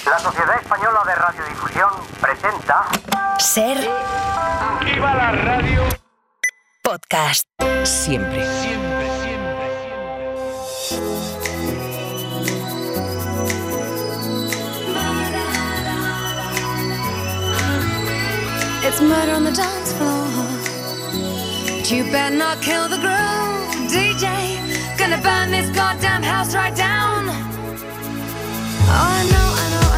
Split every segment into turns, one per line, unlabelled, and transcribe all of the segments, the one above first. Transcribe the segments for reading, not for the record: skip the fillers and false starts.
La Sociedad Española de Radiodifusión presenta...
Ser...
¡Viva la radio!
Podcast. Siempre.
Siempre, siempre, siempre.
It's murder on the dance floor, but you better not kill the groove, DJ. Gonna burn this goddamn house right down. Oh, I know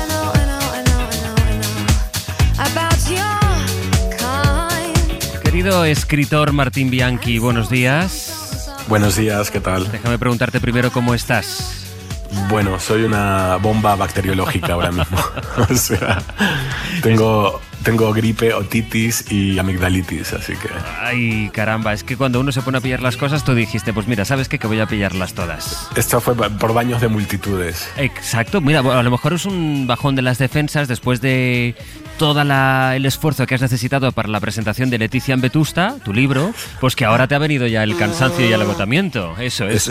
about your kind.
Querido escritor Martín Bianchi, buenos días.
Buenos días, ¿qué tal?
Déjame preguntarte primero cómo estás.
Bueno, soy una bomba bacteriológica ahora mismo. O sea, tengo gripe, otitis y amigdalitis, así que...
Ay, caramba, es que cuando uno se pone a pillar las cosas, tú dijiste, pues mira, ¿sabes qué? Que voy a pillarlas todas.
Esto fue por baños de multitudes.
Exacto, mira, a lo mejor es un bajón de las defensas después de todo el esfuerzo que has necesitado para la presentación de Leticia en Vetusta, tu libro, pues que ahora te ha venido ya el cansancio y el agotamiento. Eso.
¿Es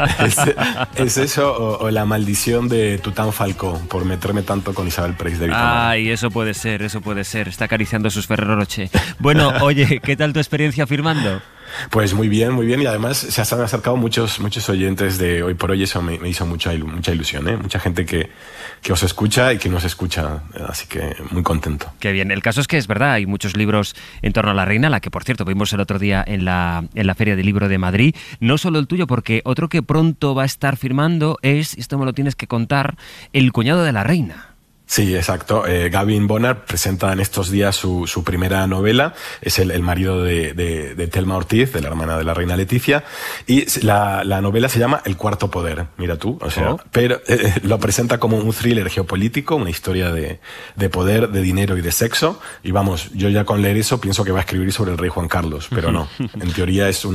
eso o la maldición de Tután Falcó por meterme tanto con Isabel Preis de Vitamar?
Ay, eso puede ser. Está acariciando sus Ferrero Rocher. Bueno, oye, ¿qué tal tu experiencia firmando?
Pues muy bien, y además se han acercado muchos oyentes de Hoy por Hoy, eso me hizo mucha ilusión, ¿eh? Mucha gente que os escucha y que nos escucha, así que muy contento.
Qué bien, el caso es que es verdad, hay muchos libros en torno a la reina, la que por cierto vimos el otro día en la Feria del Libro de Madrid, no solo el tuyo, porque otro que pronto va a estar firmando es, esto me lo tienes que contar, El cuñado de la reina.
Sí, exacto. Gavin Bonner presenta en estos días su primera novela. Es el marido de Thelma Ortiz, de la hermana de la reina Leticia. Y la novela se llama El cuarto poder. Mira tú. O sea, pero lo presenta como un thriller geopolítico, una historia de poder, de dinero y de sexo. Y vamos, yo ya con leer eso pienso que va a escribir sobre el rey Juan Carlos, pero no. En teoría es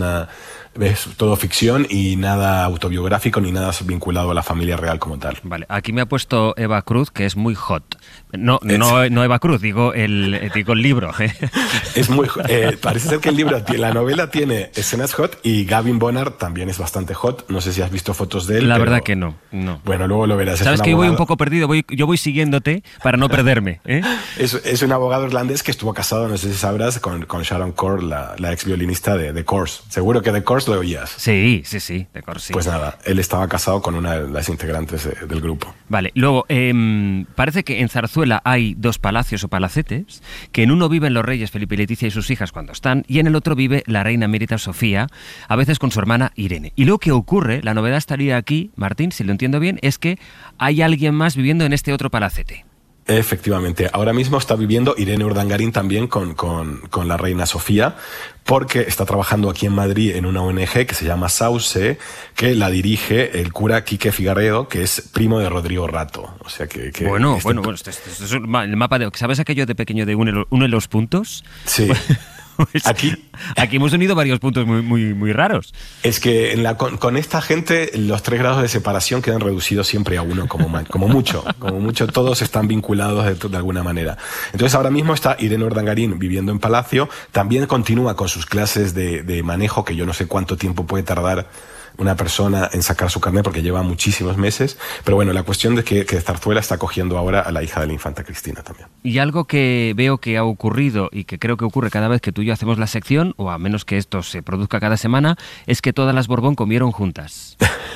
todo ficción y nada autobiográfico ni nada vinculado a la familia real como tal.
Vale, aquí me ha puesto Eva Cruz, que es muy hot. No Eva Cruz, digo el libro.
Es muy parece ser que la novela tiene escenas hot y Gavin Bonner también es bastante hot. No sé si has visto fotos de él.
La verdad que no.
Bueno, luego lo verás.
Sabes que yo voy un poco perdido, yo voy siguiéndote para no perderme.
Es un abogado irlandés que estuvo casado, no sé si sabrás, con Sharon Corr, la ex violinista de The Course. Seguro que The Course lo oías.
Sí, The Course, sí.
Pues nada, él estaba casado con una de las integrantes del grupo.
Vale, luego, parece que en Zarzuela hay dos palacios o palacetes, que en uno viven los reyes Felipe y Leticia y sus hijas cuando están, y en el otro vive la reina emérita Sofía, a veces con su hermana Irene. Y lo que ocurre, la novedad estaría aquí, Martín, si lo entiendo bien, es que hay alguien más viviendo en este otro palacete.
Efectivamente, ahora mismo está viviendo Irene Urdangarín también con la reina Sofía, porque está trabajando aquí en Madrid en una ONG que se llama Sauce, que la dirige el cura Quique Figaredo, que es primo de Rodrigo Rato. O sea que
bueno, esto es el mapa de... ¿Sabes aquello de pequeño de uno de los puntos?
Sí.
Pues aquí hemos unido varios puntos muy raros.
Es que con esta gente los 3 grados de separación quedan reducidos siempre a uno, como mucho. Como mucho todos están vinculados de alguna manera. Entonces ahora mismo está Irene Urdangarín viviendo en Palacio, también continúa con sus clases de manejo, que yo no sé cuánto tiempo puede tardar una persona en sacar su carnet porque lleva muchísimos meses, pero bueno, la cuestión es que Zarzuela está cogiendo ahora a la hija de la infanta Cristina también.
Y algo que veo que ha ocurrido y que creo que ocurre cada vez que tú y yo hacemos la sección, o a menos que esto se produzca cada semana, es que todas las Borbón comieron juntas.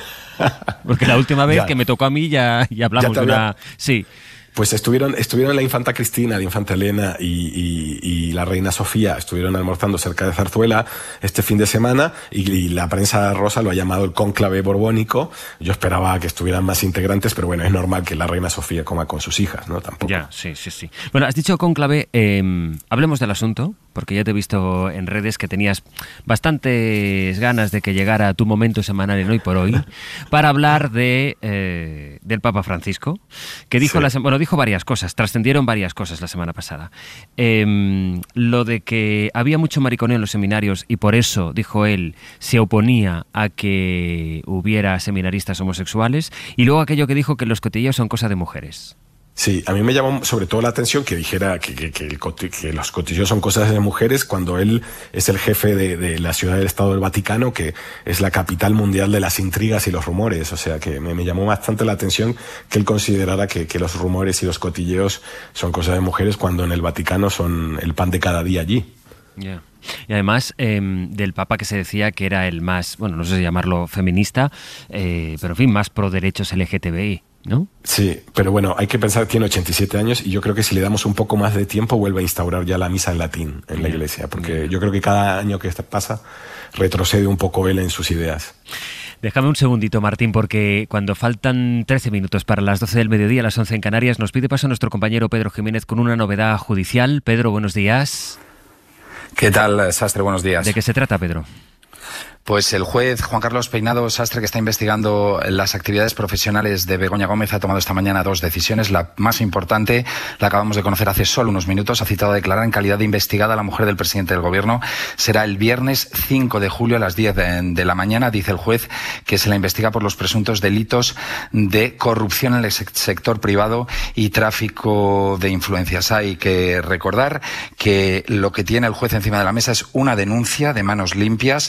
Porque la última vez que me tocó a mí ya hablamos de una... Sí.
Pues estuvieron la infanta Cristina, la infanta Elena y la reina Sofía, estuvieron almorzando cerca de Zarzuela este fin de semana y la prensa rosa lo ha llamado el cónclave borbónico. Yo esperaba que estuvieran más integrantes, pero bueno, es normal que la reina Sofía coma con sus hijas, ¿no? Tampoco.
Ya, sí. Bueno, has dicho cónclave, hablemos del asunto, porque ya te he visto en redes que tenías bastantes ganas de que llegara tu momento semanal en Hoy por Hoy, para hablar del Papa Francisco, que dijo dijo varias cosas, trascendieron varias cosas la semana pasada. Lo de que había mucho mariconeo en los seminarios y por eso, dijo él, se oponía a que hubiera seminaristas homosexuales, y luego aquello que dijo que los cotilleos son cosa de mujeres.
Sí, a mí me llamó sobre todo la atención que dijera que los cotilleos son cosas de mujeres cuando él es el jefe de la ciudad del Estado del Vaticano, que es la capital mundial de las intrigas y los rumores. O sea, que me llamó bastante la atención que él considerara que los rumores y los cotilleos son cosas de mujeres cuando en el Vaticano son el pan de cada día allí.
Yeah. Y además del Papa que se decía que era el más, bueno, no sé si llamarlo feminista, pero en fin, más pro derechos LGTBI, ¿no?
Sí, pero bueno, hay que pensar que tiene 87 años y yo creo que si le damos un poco más de tiempo vuelve a instaurar ya la misa en latín en la iglesia, porque yo creo que cada año que pasa retrocede un poco él en sus ideas.
Déjame un segundito, Martín, porque cuando faltan 13 minutos para las 12 del mediodía, las 11 en Canarias, nos pide paso nuestro compañero Pedro Jiménez con una novedad judicial. Pedro, buenos días.
¿Qué tal, Sastre? Buenos días.
¿De qué se trata, Pedro?
Pues el juez Juan Carlos Peinado Sastre, que está investigando las actividades profesionales de Begoña Gómez, ha tomado esta mañana 2 decisiones. La más importante la acabamos de conocer hace solo unos minutos. Ha citado a declarar en calidad de investigada a la mujer del presidente del Gobierno. Será el viernes 5 de julio a las 10 de la mañana. Dice el juez que se la investiga por los presuntos delitos de corrupción en el sector privado y tráfico de influencias. Hay que recordar que lo que tiene el juez encima de la mesa es una denuncia de manos limpias,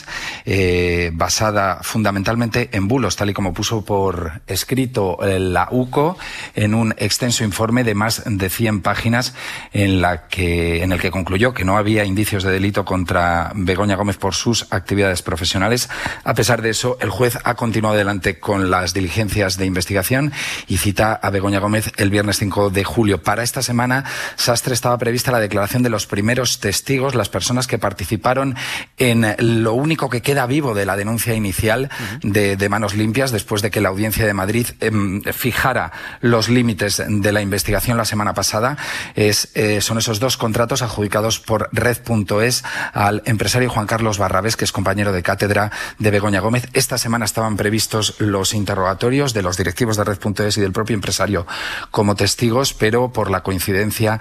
basada fundamentalmente en bulos, tal y como puso por escrito la UCO en un extenso informe de más de 100 páginas en el que concluyó que no había indicios de delito contra Begoña Gómez por sus actividades profesionales. A pesar de eso, el juez ha continuado adelante con las diligencias de investigación y cita a Begoña Gómez el viernes 5 de julio. Para esta semana, Sastre, estaba prevista la declaración de los primeros testigos, las personas que participaron en lo único que queda vivo de la denuncia inicial de Manos Limpias, después de que la Audiencia de Madrid fijara los límites de la investigación la semana pasada. Son esos 2 contratos adjudicados por Red.es al empresario Juan Carlos Barrabés, que es compañero de cátedra de Begoña Gómez. Esta semana estaban previstos los interrogatorios de los directivos de Red.es y del propio empresario como testigos, pero por la coincidencia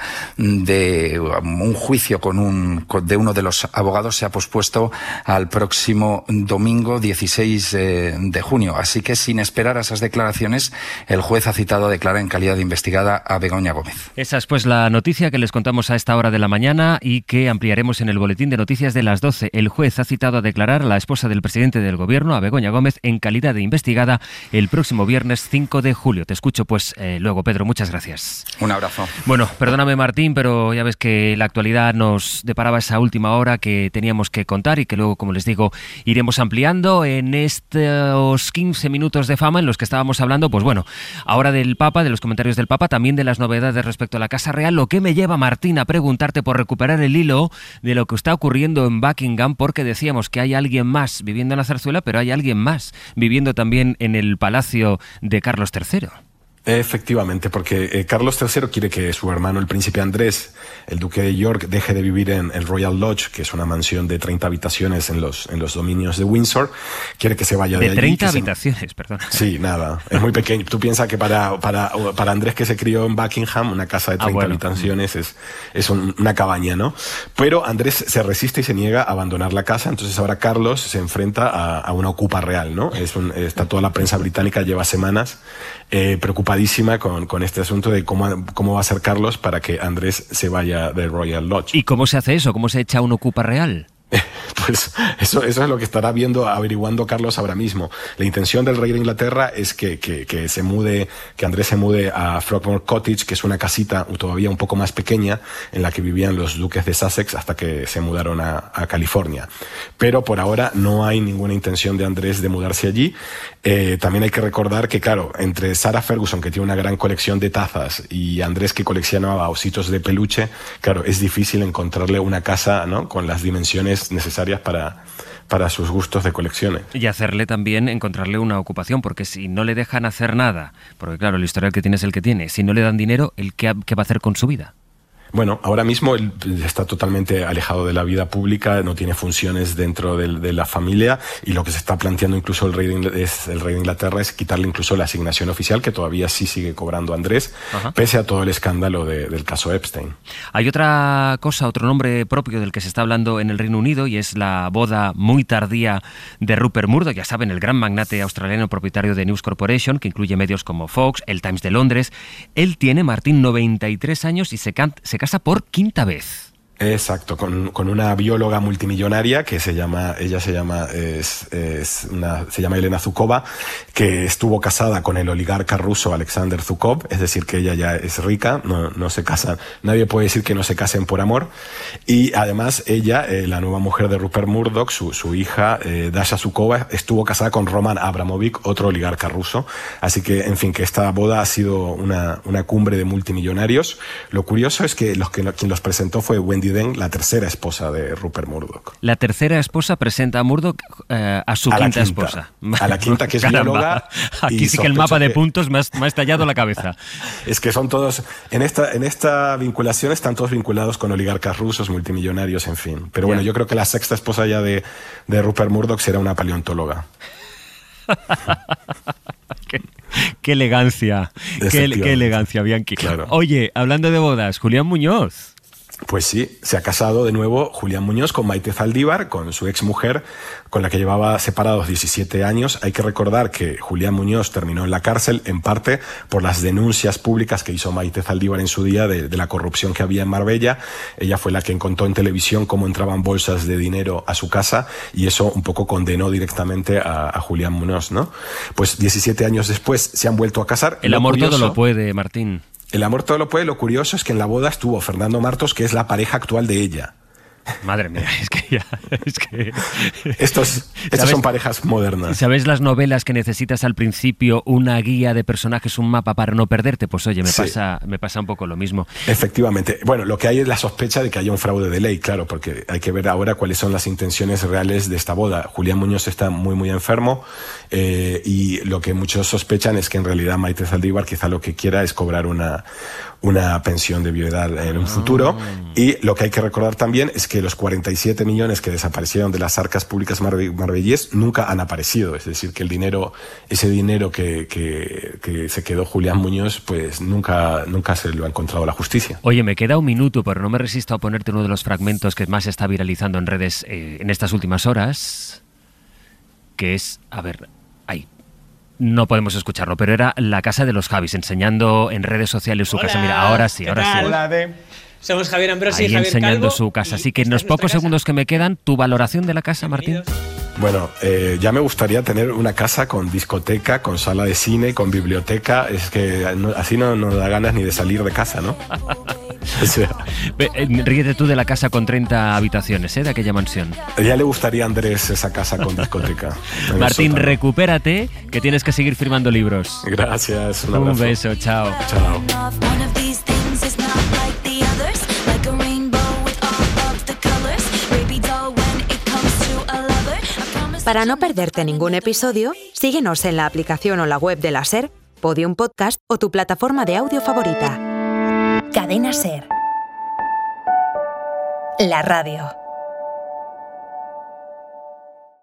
de un juicio de uno de los abogados se ha pospuesto al próximo domingo 16 de junio. Así que, sin esperar a esas declaraciones, el juez ha citado a declarar en calidad de investigada a Begoña Gómez.
Esa es pues la noticia que les contamos a esta hora de la mañana y que ampliaremos en el boletín de noticias de las 12. El juez ha citado a declarar a la esposa del presidente del Gobierno, a Begoña Gómez, en calidad de investigada el próximo viernes 5 de julio. Te escucho pues luego, Pedro. Muchas gracias.
Un abrazo.
Bueno, perdóname, Martín, pero ya ves que la actualidad nos deparaba esa última hora que teníamos que contar y que luego, como les digo, iremos ampliando en estos 15 minutos de fama en los que estábamos hablando, pues bueno, ahora del Papa, de los comentarios del Papa, también de las novedades respecto a la Casa Real, lo que me lleva, Martín, a preguntarte por recuperar el hilo de lo que está ocurriendo en Buckingham, porque decíamos que hay alguien más viviendo en la zarzuela, pero hay alguien más viviendo también en el palacio de Carlos III.
Efectivamente, porque Carlos III quiere que su hermano, el príncipe Andrés, el duque de York, deje de vivir en el Royal Lodge, que es una mansión de 30 habitaciones en los dominios de Windsor. Quiere que se vaya de allí.
De 30 habitaciones, perdón.
Sí, nada, es muy pequeño. Tú piensas que para Andrés, que se crió en Buckingham, una casa de 30 habitaciones es una cabaña, ¿no? Pero Andrés se resiste y se niega a abandonar la casa, entonces ahora Carlos se enfrenta a una ocupa real, ¿no? Está toda la prensa británica, lleva semanas preocupadísima con este asunto de cómo va a ser Carlos para que Andrés se vaya del Royal Lodge.
¿Y cómo se hace eso? ¿Cómo se echa un ocupa real?
Pues eso es lo que estará averiguando Carlos ahora mismo. La intención del rey de Inglaterra es que Andrés se mude a Frogmore Cottage, que es una casita todavía un poco más pequeña en la que vivían los duques de Sussex hasta que se mudaron a California. Pero por ahora no hay ninguna intención de Andrés de mudarse allí. También hay que recordar que, claro, entre Sarah Ferguson, que tiene una gran colección de tazas, y Andrés, que coleccionaba ositos de peluche, claro, es difícil encontrarle una casa, ¿no?, con las dimensiones necesarias para sus gustos de colecciones.
Y encontrarle una ocupación, porque si no le dejan hacer nada, porque claro, el historial que tiene es el que tiene, si no le dan dinero, ¿qué va a hacer con su vida?
Bueno, ahora mismo él está totalmente alejado de la vida pública, no tiene funciones dentro de la familia, y lo que se está planteando incluso el rey de Inglaterra es quitarle incluso la asignación oficial, que todavía sí sigue cobrando Andrés, pese a todo el escándalo del caso Epstein.
Hay otra cosa, otro nombre propio del que se está hablando en el Reino Unido, y es la boda muy tardía de Rupert Murdoch, ya saben, el gran magnate australiano propietario de News Corporation, que incluye medios como Fox, el Times de Londres. Él tiene, Martín, 93 años y se casa por quinta vez.
Exacto, con una bióloga multimillonaria que se llama Elena Zukova, que estuvo casada con el oligarca ruso Alexander Zhukov, es decir, que ella ya es rica, no se casan, nadie puede decir que no se casen por amor, y además ella, la nueva mujer de Rupert Murdoch, su hija Dasha Zukova, estuvo casada con Roman Abramovich, otro oligarca ruso, así que, en fin, que esta boda ha sido una cumbre de multimillonarios. Lo curioso es que quien los presentó fue Wendy Deng, la tercera esposa de Rupert Murdoch.
La tercera esposa presenta a Murdoch a su quinta esposa.
A la quinta, que es bióloga.
Aquí sí que el mapa de puntos me ha estallado la cabeza.
Es que son todos, en esta vinculación están todos vinculados con oligarcas rusos, multimillonarios, en fin. Pero bueno, yo creo que la sexta esposa ya de Rupert Murdoch será una paleontóloga.
Qué elegancia, qué elegancia, Bianchi.
Claro.
Oye, hablando de bodas, Julián Muñoz.
Pues sí, se ha casado de nuevo Julián Muñoz con Maite Zaldívar, con su exmujer, con la que llevaba separados 17 años. Hay que recordar que Julián Muñoz terminó en la cárcel, en parte por las denuncias públicas que hizo Maite Zaldívar en su día de la corrupción que había en Marbella. Ella fue la que contó en televisión cómo entraban bolsas de dinero a su casa, y eso un poco condenó directamente a Julián Muñoz, ¿no? Pues 17 años después se han vuelto a casar.
El amor todo lo puede, Martín.
El amor todo lo puede. Lo curioso es que en la boda estuvo Fernando Martos, que es la pareja actual de ella.
Madre mía, es que...
Estos son parejas modernas.
¿Sabes las novelas que necesitas al principio una guía de personajes, un mapa para no perderte? Pues oye, me pasa un poco lo mismo.
Efectivamente. Bueno, lo que hay es la sospecha de que haya un fraude de ley, claro, porque hay que ver ahora cuáles son las intenciones reales de esta boda. Julián Muñoz está muy enfermo, y lo que muchos sospechan es que en realidad Maite Zaldívar quizá lo que quiera es cobrar una pensión de viudedad en un futuro. Y lo que hay que recordar también es que los 47 millones que desaparecieron de las arcas públicas marbellíes nunca han aparecido. Es decir, que ese dinero que se quedó Julián Muñoz, pues nunca se lo ha encontrado la justicia.
Oye, me queda un minuto, pero no me resisto a ponerte uno de los fragmentos que más se está viralizando en redes en estas últimas horas, que es, no podemos escucharlo, pero era la casa de los Javis, enseñando en redes sociales su casa. Mira, ahora sí.
Hola, somos Javier Ambrosi y Javier
enseñando
Calvo,
su casa. Así que en los pocos segundos que me quedan, tu valoración de la casa, Martín.
Bueno, ya me gustaría tener una casa con discoteca, con sala de cine, con biblioteca. Es que así no da ganas ni de salir de casa, ¿no? O sea,
ríete tú de la casa con 30 habitaciones, de aquella mansión.
Ya le gustaría a Andrés esa casa con discoteca.
Martín, recupérate, que tienes que seguir firmando libros.
Gracias, un abrazo.
Un beso, chao.
Chao.
Para no perderte ningún episodio, síguenos en la aplicación o la web de la SER, Podium Podcast o tu plataforma de audio favorita.
Cadena SER. La radio.